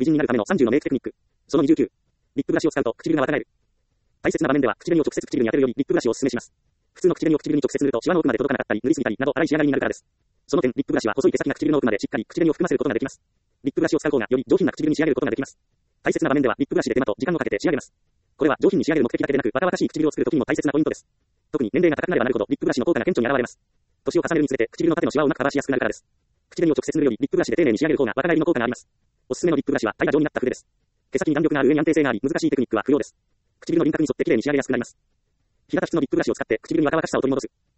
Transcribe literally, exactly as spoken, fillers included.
美人になるためのさんじゅうのメイクテクニック。そのにじゅうきゅう。リップブラシを使うと唇が若返る。大切な場面では口紅を直接唇に当てるよりリップブラシをお勧めします。普通の口紅を唇に直接塗るとシワの奥まで届かなかったり塗りすぎたりなど荒い仕上がりになるからです。その点、リップブラシは細い毛先が唇の奥までしっかり口紅を含ませることができます。リップブラシを使う方がより上品な唇に仕上げることができます。大切な場面ではリップブラシで手間と時間をかけて仕上げます。これは上品に仕上げる目的だけでなく若々しい唇を作る時にも大切なポイントです。特に年齢が高くなればなるほどリップブラシの効果が顕著に現れます。年を重ねるにつれて唇の縦のシワをうまくカバーしやすくなるからです。口紅を直接塗るよりリップブラシで丁寧に仕上げる方が若返りの効果があります。おすすめのリップブラシは平ら状になった筆です。毛先に弾力がある上に安定性があり難しいテクニックは不要です。唇の輪郭に沿って綺麗に仕上げやすくなります。平た質のリップブラシを使って唇に若々しさを取り戻す。